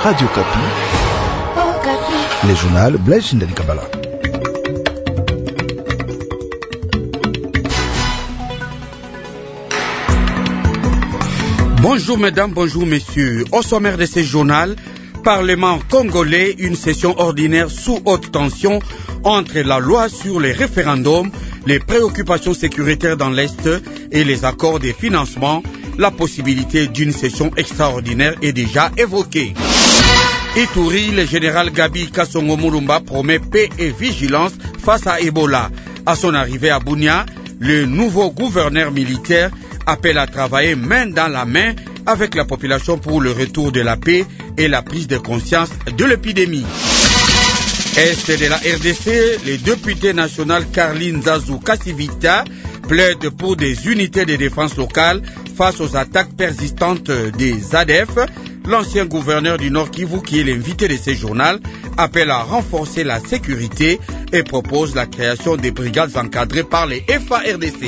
Radio Kapi. Les journaux Blaise Ndeli Kabala. Bonjour mesdames, bonjour messieurs. Au sommaire de ce journal, Parlement congolais, une session ordinaire sous haute tension entre la loi sur les référendums, les préoccupations sécuritaires dans l'Est et les accords de financement. La possibilité d'une session extraordinaire est déjà évoquée. Ituri, le général Gabi Kasongo Mulumba promet paix et vigilance face à Ebola. À son arrivée à Bunia, le nouveau gouverneur militaire appelle à travailler main dans la main avec la population pour le retour de la paix et la prise de conscience de l'épidémie. Est de la RDC, le député national Carline Zazou Kassivita plaide pour des unités de défense locale face aux attaques persistantes des ADF. L'ancien gouverneur du Nord Kivu, qui est l'invité de ce journal, appelle à renforcer la sécurité et propose la création des brigades encadrées par les FARDC.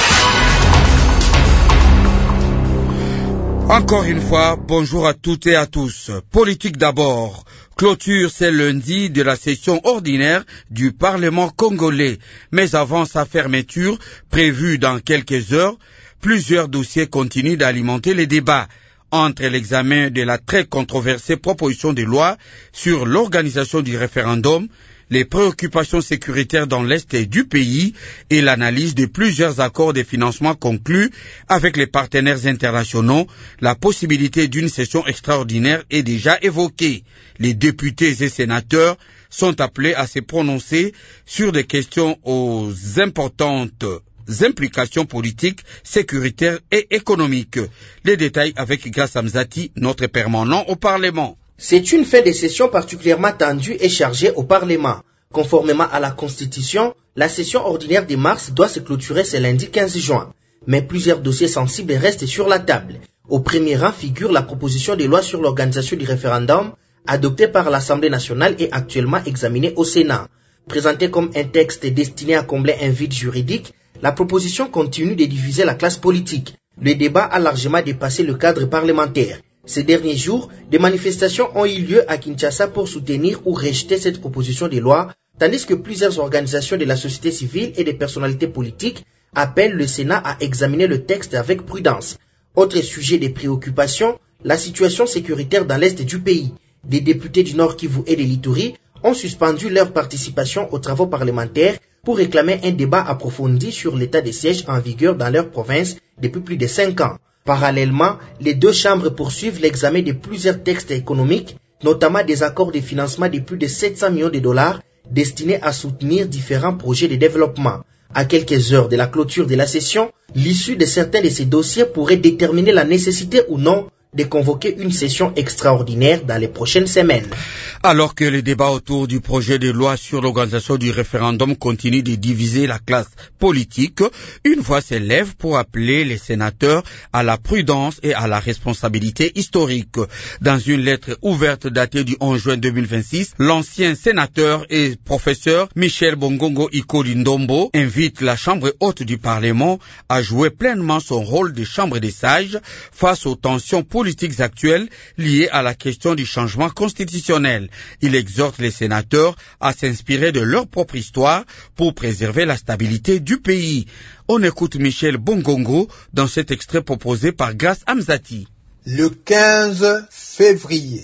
Encore une fois, bonjour à toutes et à tous. Politique d'abord. Clôture ce lundi de la session ordinaire du Parlement congolais. Mais avant sa fermeture, prévue dans quelques heures, plusieurs dossiers continuent d'alimenter les débats. Entre l'examen de la très controversée proposition de loi sur l'organisation du référendum, les préoccupations sécuritaires dans l'Est du pays et l'analyse de plusieurs accords de financement conclus avec les partenaires internationaux, la possibilité d'une session extraordinaire est déjà évoquée. Les députés et sénateurs sont appelés à se prononcer sur des questions aux importantes implications politiques, sécuritaires et économiques. Les détails avec Grassam Zati, notre permanent au Parlement. C'est une fin de session particulièrement tendue et chargée au Parlement. Conformément à la Constitution, la session ordinaire de mars doit se clôturer ce lundi 15 juin. Mais plusieurs dossiers sensibles restent sur la table. Au premier rang figure la proposition de loi sur l'organisation du référendum, adoptée par l'Assemblée nationale et actuellement examinée au Sénat. Présentée comme un texte destiné à combler un vide juridique, la proposition continue de diviser la classe politique. Le débat a largement dépassé le cadre parlementaire. Ces derniers jours, des manifestations ont eu lieu à Kinshasa pour soutenir ou rejeter cette proposition de loi, tandis que plusieurs organisations de la société civile et des personnalités politiques appellent le Sénat à examiner le texte avec prudence. Autre sujet de préoccupation, la situation sécuritaire dans l'Est du pays. Des députés du Nord Kivu et de l'Ituri ont suspendu leur participation aux travaux parlementaires pour réclamer un débat approfondi sur l'état des sièges en vigueur dans leur province depuis plus de 5 ans. Parallèlement, les deux chambres poursuivent l'examen de plusieurs textes économiques, notamment des accords de financement de plus de 700 millions de dollars destinés à soutenir différents projets de développement. À quelques heures de la clôture de la session, l'issue de certains de ces dossiers pourrait déterminer la nécessité ou non de convoquer une session extraordinaire dans les prochaines semaines. Alors que le débat autour du projet de loi sur l'organisation du référendum continue de diviser la classe politique, une voix s'élève pour appeler les sénateurs à la prudence et à la responsabilité historique. Dans une lettre ouverte datée du 11 juin 2026, l'ancien sénateur et professeur Michel Bongongo Ikoli Ndombo invite la Chambre haute du Parlement à jouer pleinement son rôle de chambre des sages face aux tensions politiques actuelles liées à la question du changement constitutionnel. Il exhorte les sénateurs à s'inspirer de leur propre histoire pour préserver la stabilité du pays. On écoute Michel Bongongo dans cet extrait proposé par Grace Amzati. Le 15 février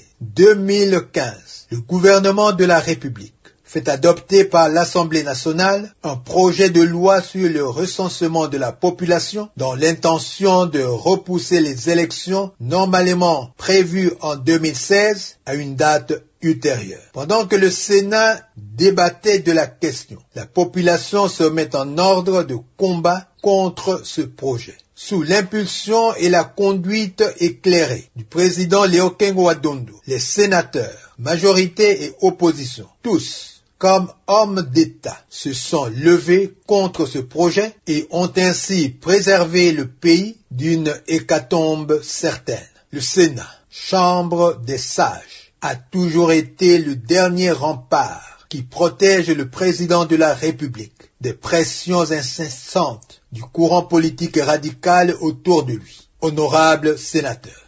2015, le gouvernement de la République fait adopter par l'Assemblée nationale un projet de loi sur le recensement de la population dans l'intention de repousser les élections normalement prévues en 2016 à une date ultérieure. Pendant que le Sénat débattait de la question, la population se met en ordre de combat contre ce projet. Sous l'impulsion et la conduite éclairée du président Léokengo Adondo, les sénateurs, majorité et opposition, tous, comme hommes d'État, se sont levés contre ce projet et ont ainsi préservé le pays d'une hécatombe certaine. Le Sénat, chambre des sages, a toujours été le dernier rempart qui protège le président de la République des pressions incessantes du courant politique radical autour de lui. Honorables sénateurs,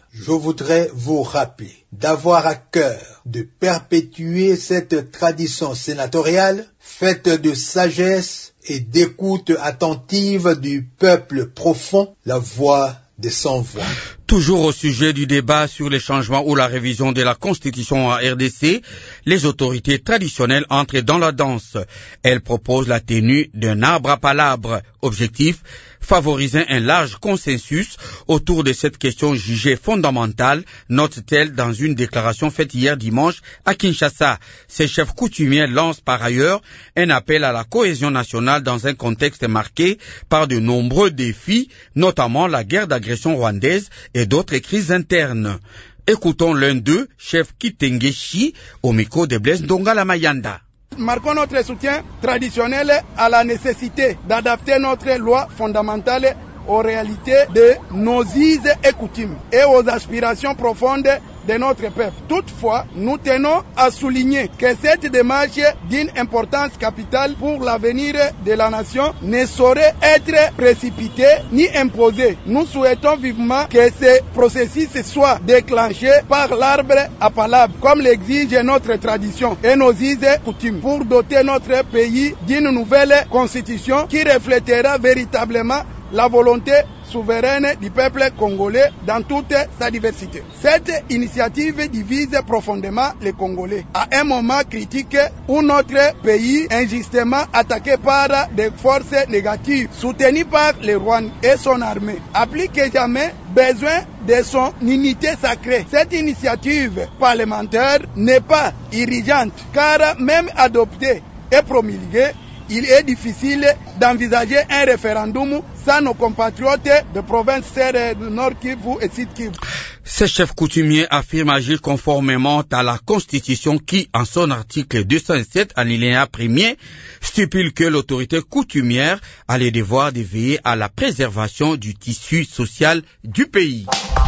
Je voudrais vous rappeler d'avoir à cœur de perpétuer cette tradition sénatoriale faite de sagesse et d'écoute attentive du peuple profond, la voix des sans-voix. Toujours au sujet du débat sur les changements ou la révision de la Constitution en RDC, les autorités traditionnelles entrent dans la danse. Elles proposent la tenue d'un arbre à palabres. Objectif, favoriser un large consensus autour de cette question jugée fondamentale, note-t-elle dans une déclaration faite hier dimanche à Kinshasa. Ces chefs coutumiers lancent par ailleurs un appel à la cohésion nationale dans un contexte marqué par de nombreux défis, notamment la guerre d'agression rwandaise et d'autres crises internes. Écoutons l'un d'eux, chef Kitengeshi, au micro de Blaise Ndongala Mayanda. Marquons notre soutien traditionnel à la nécessité d'adapter notre loi fondamentale aux réalités de nos us et coutumes et aux aspirations profondes de notre peuple. Toutefois, nous tenons à souligner que cette démarche d'une importance capitale pour l'avenir de la nation ne saurait être précipitée ni imposée. Nous souhaitons vivement que ce processus soit déclenché par l'arbre à palabres, comme l'exige notre tradition et nos us et coutumes, pour doter notre pays d'une nouvelle constitution qui reflètera véritablement la volonté souveraine du peuple congolais dans toute sa diversité. Cette initiative divise profondément les Congolais à un moment critique où notre pays injustement attaqué par des forces négatives soutenues par le Rwanda et son armée a plus que jamais besoin de son unité sacrée. Cette initiative parlementaire n'est pas irrigeante car même adoptée et promulguée, il est difficile d'envisager un référendum sans nos compatriotes de provinces de Nord Kivu et Sud Kivu. Ces chefs coutumiers affirment agir conformément à la Constitution qui, en son article 207, alinéa 1er, stipule que l'autorité coutumière a le devoir de veiller à la préservation du tissu social du pays.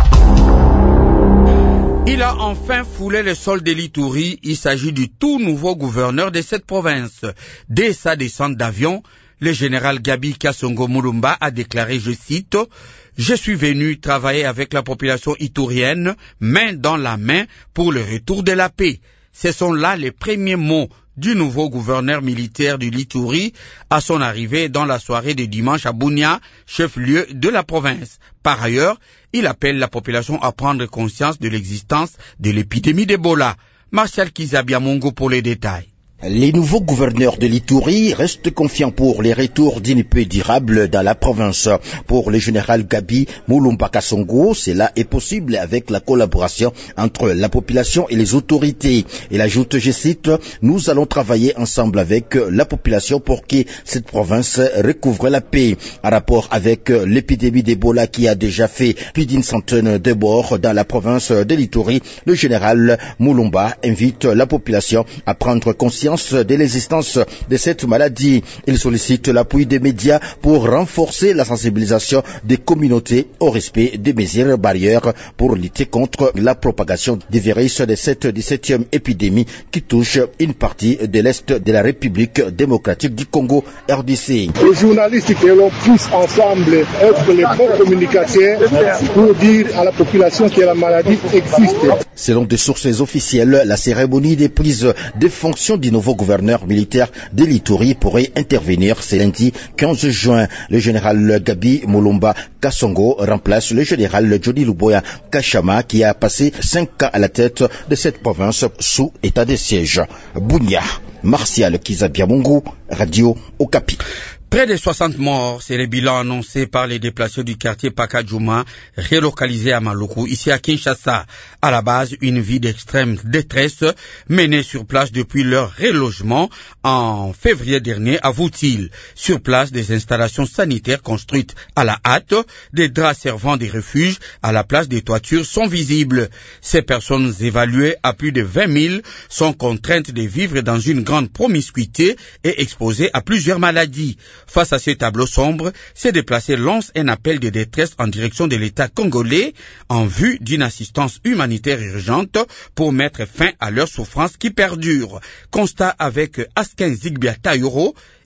Il a enfin foulé le sol de l'Ituri. Il s'agit du tout nouveau gouverneur de cette province. Dès sa descente d'avion, le général Gabi Kasongo Mulumba a déclaré, je cite, « Je suis venu travailler avec la population iturienne, main dans la main, pour le retour de la paix. » Ce sont là les premiers mots du nouveau gouverneur militaire de l'Ituri à son arrivée dans la soirée de dimanche à Bunia, chef-lieu de la province. Par ailleurs, il appelle la population à prendre conscience de l'existence de l'épidémie d'Ebola. Martial Kizabiamongo pour les détails. Les nouveaux gouverneurs de l'Ituri restent confiants pour les retours d'une paix durable dans la province. Pour le général Gabi Mulumba Kasongo, cela est possible avec la collaboration entre la population et les autorités. Il ajoute, je cite, « Nous allons travailler ensemble avec la population pour que cette province recouvre la paix. » En rapport avec l'épidémie d'Ebola qui a déjà fait plus d'une centaine de morts dans la province de l'Ituri, le général Mulumba invite la population à prendre conscience de l'existence de cette maladie. Il sollicite l'appui des médias pour renforcer la sensibilisation des communautés au respect des mesures barrières pour lutter contre la propagation du virus de cette 17e épidémie qui touche une partie de l'Est de la République démocratique du Congo, RDC. Les journalistes que l'on puisse ensemble être les bons communicateurs pour dire à la population que la maladie existe. Selon des sources officielles, la cérémonie de prise de fonction du nouveau gouverneur militaire de l'Ituri pourrait intervenir ce lundi 15 juin. Le général Gabi Mulumba Kasongo remplace le général Johnny Luboya Kashama qui a passé 5 ans à la tête de cette province sous état de siège. Bunia, Martial Kizabiamungu, Radio Okapi. Près de 60 morts, c'est le bilan annoncé par les déplacés du quartier Pakadjouma, relocalisé à Maluku, ici à Kinshasa. À la base, une vie d'extrême détresse menée sur place depuis leur relogement en février dernier à Voutil. Sur place, des installations sanitaires construites à la hâte, des draps servant des refuges à la place des toitures sont visibles. Ces personnes évaluées à plus de 20 000 sont contraintes de vivre dans une grande promiscuité et exposées à plusieurs maladies. Face à ce tableau sombre, ces déplacés lancent un appel de détresse en direction de l'État congolais en vue d'une assistance humanitaire urgente pour mettre fin à leurs souffrances qui perdurent. Constat avec Asken Zigbia Tayoro,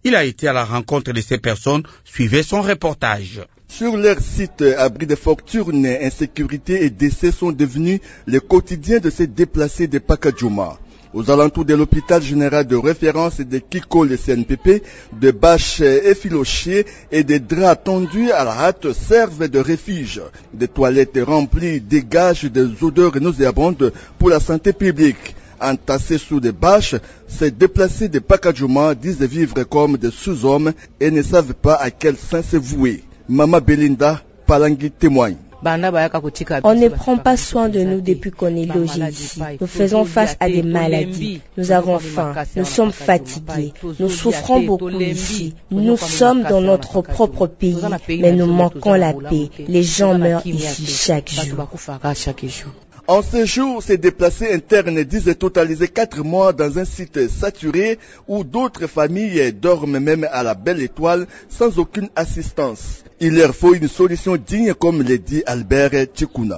Il a été à la rencontre de ces personnes. Suivez son reportage. Sur leur site, abri de fortune, insécurité et décès sont devenus le quotidien de ces déplacés de Pakadjouma. Aux alentours de l'hôpital général de référence de Kiko, le CNPP, de bâches effilochées et des draps tendus à la hâte servent de refuge. Des toilettes remplies dégagent des odeurs nauséabondes pour la santé publique. Entassés sous des bâches, ces déplacés de Pakadjouma disent vivre comme des sous-hommes et ne savent pas à quel saint se vouer. Mama Belinda Palangui témoigne. On ne prend pas soin de nous depuis qu'on est logé ici. Nous faisons face à des maladies. Nous avons faim. Nous sommes fatigués. Nous souffrons beaucoup ici. Nous sommes dans notre propre pays, mais nous manquons la paix. Les gens meurent ici chaque jour. En ce jour, ces déplacés internes disent totaliser 4 mois dans un site saturé où d'autres familles dorment même à la belle étoile sans aucune assistance. Il leur faut une solution digne, comme le dit Albert Tchikouna.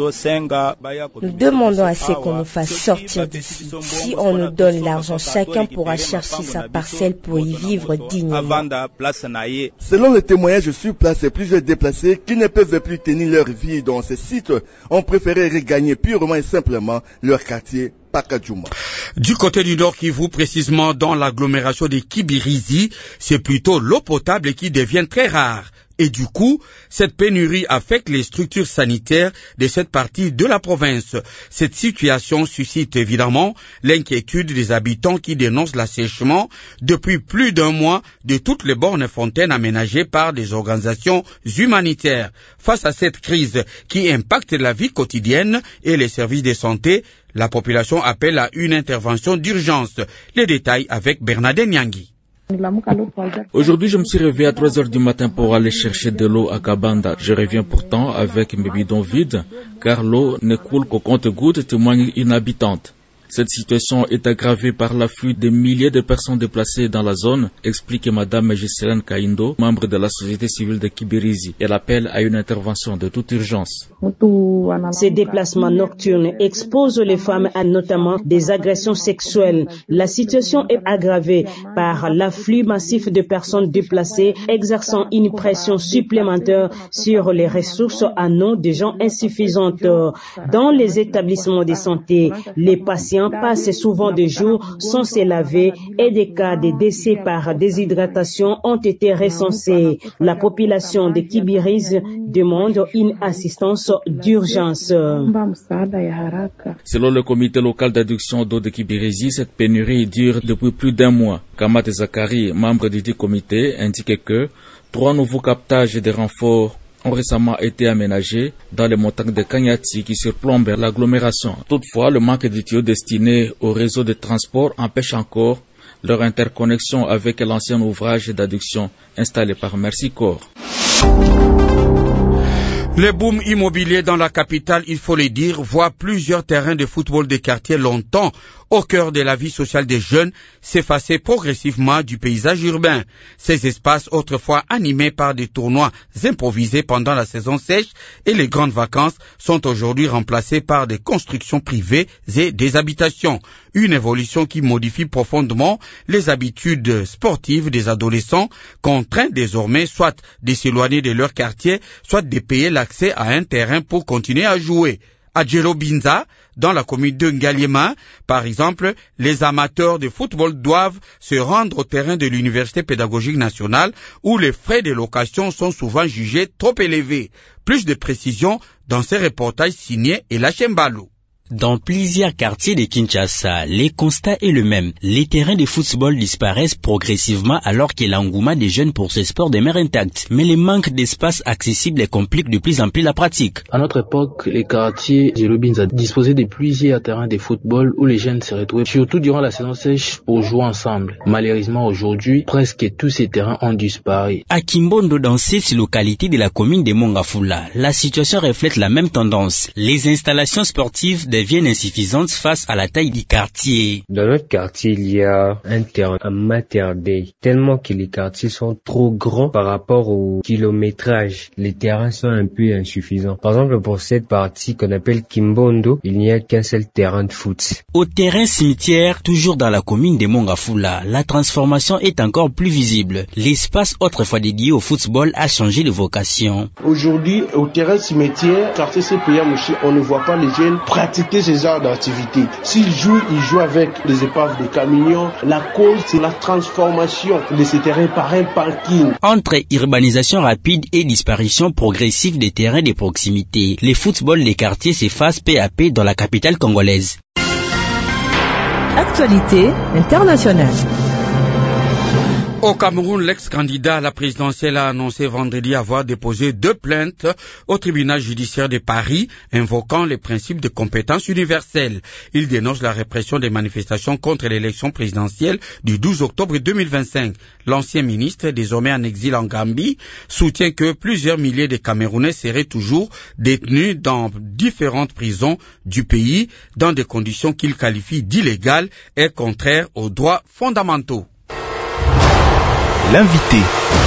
Nous demandons à ce qu'on nous fasse sortir d'ici. Si on nous donne l'argent, chacun pourra chercher sa parcelle pour y vivre dignement. Selon le témoignage sur place, plusieurs déplacés qui ne peuvent plus tenir leur vie dans ces sites ont préféré regagner purement et simplement leur quartier Pakadjouma. Du côté du Nord Kivu, précisément dans l'agglomération de Kibirizi, c'est plutôt l'eau potable qui devient très rare. Et du coup, cette pénurie affecte les structures sanitaires de cette partie de la province. Cette situation suscite évidemment l'inquiétude des habitants qui dénoncent l'assèchement depuis plus d'un mois de toutes les bornes fontaines aménagées par des organisations humanitaires. Face à cette crise qui impacte la vie quotidienne et les services de santé, la population appelle à une intervention d'urgence. Les détails avec Bernadette Nyangui. Aujourd'hui, je me suis réveillé à 3 heures du matin pour aller chercher de l'eau à Kabanda. Je reviens pourtant avec mes bidons vides, car l'eau ne coule qu'au compte-gouttes, témoigne une habitante. Cette situation est aggravée par l'afflux de milliers de personnes déplacées dans la zone, explique Madame Gisèle Kaindo, membre de la société civile de Kibirizi. Elle appelle à une intervention de toute urgence. Ces déplacements nocturnes exposent les femmes à notamment des agressions sexuelles. La situation est aggravée par l'afflux massif de personnes déplacées, exerçant une pression supplémentaire sur les ressources en eau des gens insuffisantes. Dans les établissements de santé, les patients passent souvent des jours sans se laver et des cas de décès par déshydratation ont été recensés. La population de Kibirizi demande une assistance d'urgence. Selon le comité local d'adduction d'eau de Kibirizi, cette pénurie dure depuis plus d'un mois. Kamat Zakari, membre du dit comité, indique que 3 nouveaux captages de renforts ont récemment été aménagés dans les montagnes de Kanyati qui surplombent l'agglomération. Toutefois, le manque de tuyaux destinés au réseau de transport empêche encore leur interconnexion avec l'ancien ouvrage d'adduction installé par Mercy Corps. Le boom immobilier dans la capitale, il faut le dire, voit plusieurs terrains de football de quartier longtemps au cœur de la vie sociale des jeunes s'effacer progressivement du paysage urbain. Ces espaces, autrefois animés par des tournois improvisés pendant la saison sèche et les grandes vacances, sont aujourd'hui remplacés par des constructions privées et des habitations. Une évolution qui modifie profondément les habitudes sportives des adolescents, contraints désormais soit de s'éloigner de leur quartier, soit de payer l'accès à un terrain pour continuer à jouer. À Djelobinza, dans la commune de Ngaliema, par exemple, les amateurs de football doivent se rendre au terrain de l'Université pédagogique nationale où les frais de location sont souvent jugés trop élevés. Plus de précisions dans ces reportages signés Ela Chembalo. Dans plusieurs quartiers de Kinshasa, le constat est le même. Les terrains de football disparaissent progressivement alors que l'engouement des jeunes pour ce sport demeure intact. Mais le manque d'espace accessible complique de plus en plus la pratique. À notre époque, les quartiers de Djelobinza disposaient de plusieurs terrains de football où les jeunes se retrouvaient, surtout durant la saison sèche, pour jouer ensemble. Malheureusement, aujourd'hui, presque tous ces terrains ont disparu. À Kimbondo, dans cette localité de la commune de Mongafula, la situation reflète la même tendance. Les installations sportives des deviennent insuffisantes face à la taille du quartier. Dans notre quartier, il y a un terrain à Mater Dei, tellement que les quartiers sont trop grands par rapport au kilométrage. Les terrains sont un peu insuffisants. Par exemple, pour cette partie qu'on appelle Kimbondo, il n'y a qu'un seul terrain de foot. Au terrain cimetière, toujours dans la commune de Mongafula, la transformation est encore plus visible. L'espace autrefois dédié au football a changé de vocation. Aujourd'hui, au terrain cimetière, quartier CPM aussi, on ne voit pas les jeunes pratiquer ce genre d'activité. S'ils jouent, ils jouent avec des épaves de camions. La cause, c'est la transformation de ces terrains par un parking. Entre urbanisation rapide et disparition progressive des terrains de proximité, les footballs des quartiers s'effacent peu à peu dans la capitale congolaise. Actualité internationale. Au Cameroun, l'ex-candidat à la présidentielle a annoncé vendredi avoir déposé 2 plaintes au tribunal judiciaire de Paris, invoquant les principes de compétence universelle. Il dénonce la répression des manifestations contre l'élection présidentielle du 12 octobre 2025. L'ancien ministre, désormais en exil en Gambie, soutient que plusieurs milliers de Camerounais seraient toujours détenus dans différentes prisons du pays, dans des conditions qu'il qualifie d'illégales et contraires aux droits fondamentaux. L'invité.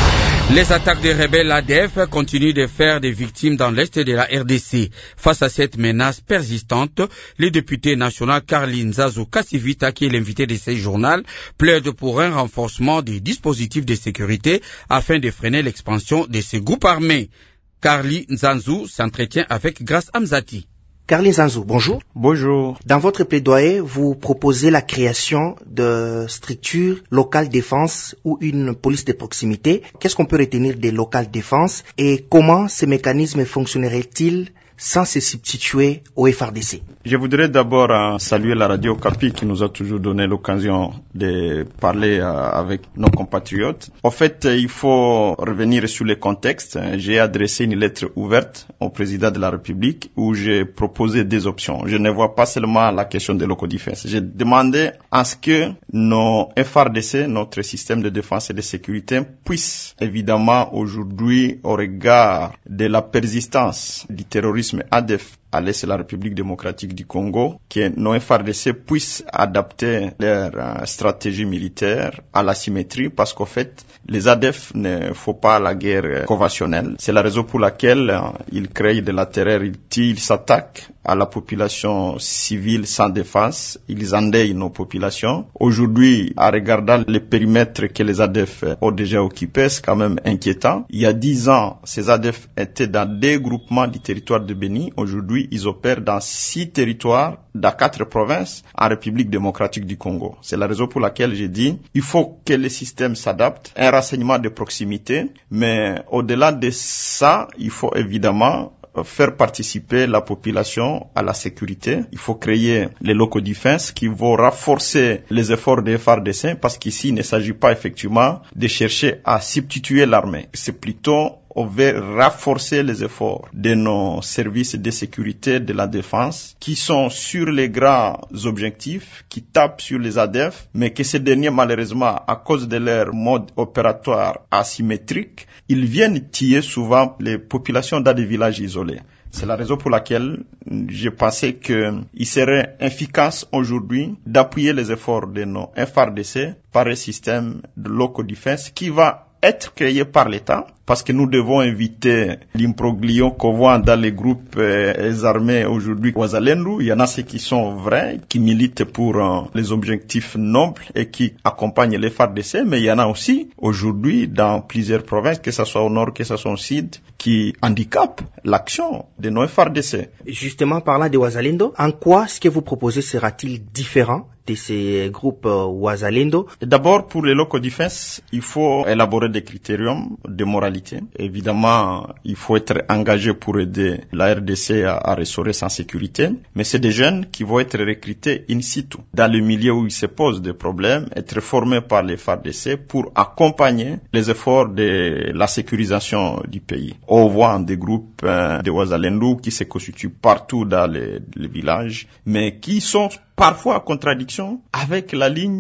Les attaques des rebelles ADF continuent de faire des victimes dans l'est de la RDC. Face à cette menace persistante, le député national Carly Nzanzu Kasivita, qui est l'invité de ce journal, plaide pour un renforcement des dispositifs de sécurité afin de freiner l'expansion de ces groupes armés. Carly Nzanzu s'entretient avec Grace Amzati. Carly Nzanzu, bonjour. Bonjour. Dans votre plaidoyer, vous proposez la création de structures locales défense ou une police de proximité. Qu'est-ce qu'on peut retenir des locales défense et comment ces mécanismes fonctionneraient-ils sans se substituer au FRDC? Je voudrais d'abord saluer la radio Kapi qui nous a toujours donné l'occasion de parler avec nos compatriotes. En fait, il faut revenir sur le contexte. J'ai adressé une lettre ouverte au président de la République où j'ai proposé des options. Je ne vois pas seulement la question de l'ocodéfense. J'ai demandé à ce que nos FRDC, notre système de défense et de sécurité, puissent évidemment aujourd'hui, au regard de la persistance du terrorisme ADF à l'est de la République démocratique du Congo, que nos FRDC puissent adapter leur stratégie militaire à la symétrie, parce qu'en fait, les ADF ne font pas la guerre conventionnelle. C'est la raison pour laquelle ils créent de la terreur, ils s'attaquent à la population civile sans défense, ils endeuillent nos populations. Aujourd'hui, en regardant les périmètres que les ADF ont déjà occupés, c'est quand même inquiétant. Il y a 10 ans, ces ADF étaient dans des groupements du territoire de Béni. Aujourd'hui, ils opèrent dans 6 territoires, dans 4 provinces, en République démocratique du Congo. C'est la raison pour laquelle j'ai dit, il faut que le système s'adapte, un renseignement de proximité, mais au-delà de ça, il faut évidemment faire participer la population à la sécurité. Il faut créer les locaux défense qui vont renforcer les efforts des FARDC, parce qu'ici, il ne s'agit pas effectivement de chercher à substituer l'armée. C'est plutôt on veut renforcer les efforts de nos services de sécurité, de la défense, qui sont sur les grands objectifs, qui tapent sur les ADF, mais que ces derniers, malheureusement, à cause de leur mode opératoire asymétrique, ils viennent tuer souvent les populations dans des villages isolés. C'est la raison pour laquelle j'ai pensé qu'il serait efficace aujourd'hui d'appuyer les efforts de nos FARDC par un système de local defense qui va être créé par l'État, parce que nous devons éviter l'imbroglio qu'on voit dans les groupes armés aujourd'hui au Wazalendo. Il y en a ceux qui sont vrais, qui militent pour les objectifs nobles et qui accompagnent les FARDC, mais il y en a aussi aujourd'hui dans plusieurs provinces, que ce soit au nord, que ce soit au sud, qui handicapent l'action de nos FARDC. Justement, parlant de Wazalendo, en quoi ce que vous proposez sera-t-il différent de ces groupes Wazalendo? D'abord, pour les local defense, il faut élaborer des critériums de moralité. Évidemment, il faut être engagé pour aider la RDC à restaurer sa sécurité, mais c'est des jeunes qui vont être recrutés in situ, dans le milieu où il se pose des problèmes, être formés par les FARDC pour accompagner les efforts de la sécurisation du pays. On voit des groupes de Wazalendo qui se constituent partout dans les villages, mais qui sont parfois en contradiction avec la ligne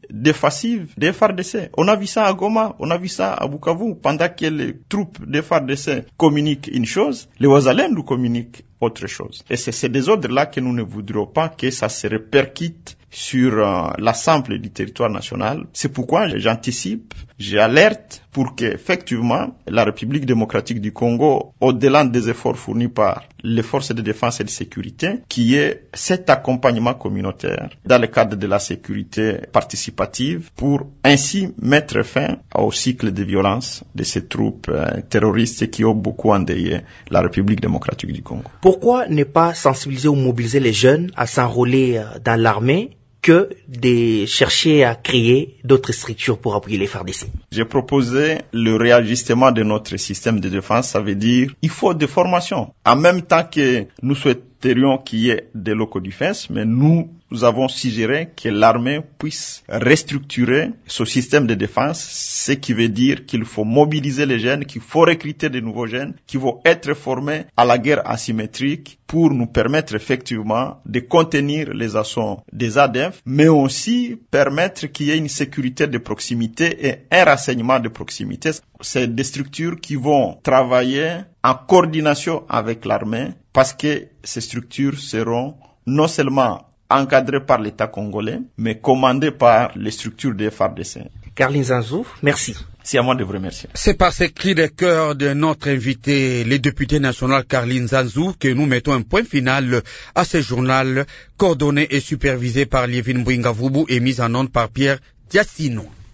défensive des FARDC. On a vu ça à Goma, on a vu ça à Bukavu, pendant que les troupes des FARDC communiquent une chose, les Ouazalais nous communiquent autre chose. Et c'est ces désordres-là que nous ne voudrions pas que ça se répercute sur l'ensemble du territoire national. C'est pourquoi j'anticipe, j'alerte pour qu'effectivement la République démocratique du Congo, au-delà des efforts fournis par les forces de défense et de sécurité, qui est cet accompagnement communautaire dans le cadre de la sécurité participative pour ainsi mettre fin au cycle de violence de ces troupes terroristes qui ont beaucoup endeuillé la République démocratique du Congo. Pourquoi ne pas sensibiliser ou mobiliser les jeunes à s'enrôler dans l'armée que de chercher à créer d'autres structures pour appuyer les FARDC? J'ai proposé le réajustement de notre système de défense, ça veut dire il faut des formations. En même temps que nous souhaiterions qu'il y ait des locaux défense, mais nous avons suggéré que l'armée puisse restructurer ce système de défense, ce qui veut dire qu'il faut mobiliser les jeunes, qu'il faut recruter de nouveaux jeunes qui vont être formés à la guerre asymétrique pour nous permettre effectivement de contenir les assauts des ADF, mais aussi permettre qu'il y ait une sécurité de proximité et un renseignement de proximité. C'est des structures qui vont travailler en coordination avec l'armée parce que ces structures seront non seulement encadré par l'État congolais, mais commandé par les structures des FARDC. Carline Zanzou, merci. C'est à moi de vous remercier. C'est par ces cris de cœur de notre invité, le député national Carline Zanzou, que nous mettons un point final à ce journal, coordonné et supervisé par Lievin Mbouingavubu et mis en onde par Pierre Diassino.